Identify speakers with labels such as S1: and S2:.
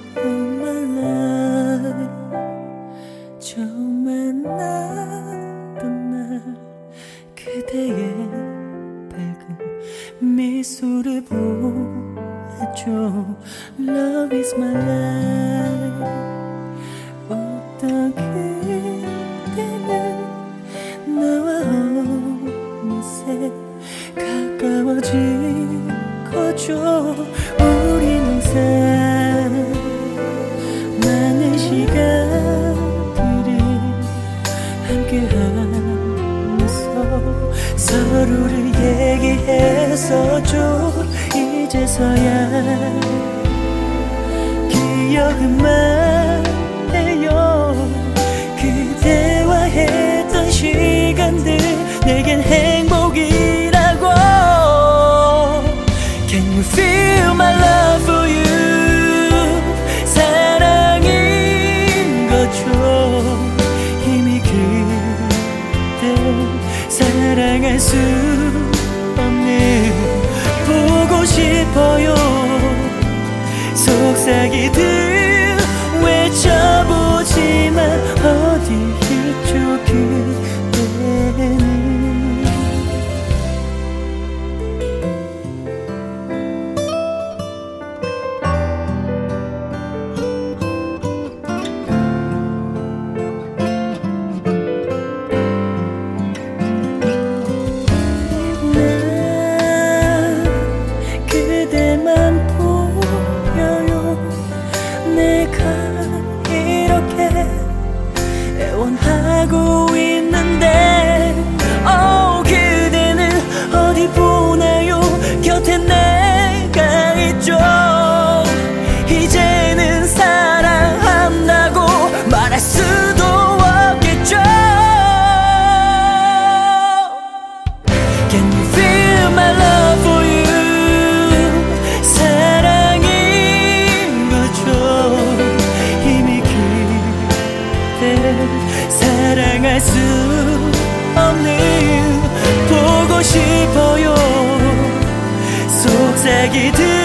S1: all my life. 처음 만났던 날 그대의 밝은 미소를 보았죠. Love is my life. 어떤 그대는 나와 어느새 가까워진 거죠. 우린 항상 많은 시간들을 함께하면서 서로를 얘기했었죠. 이제서야 기억만 해요. 그대와 했던 시간들 내겐 행복이라고. Can you feel my love for you? 사랑인 거죠. 이미 그대 사랑할 수 없는. 보고 싶어요. 속삭이듯 외쳐보지만 어디 있죠 그대는. 애원하고 있는데 그대는 어디 보나요? 곁에 내가 있죠. 이제는 사랑한다고 말할 수도 없겠죠. Can you feel my love for you? 사랑인 거죠. 이미 사랑할 수 없는. 보고 싶어요. 속삭이듯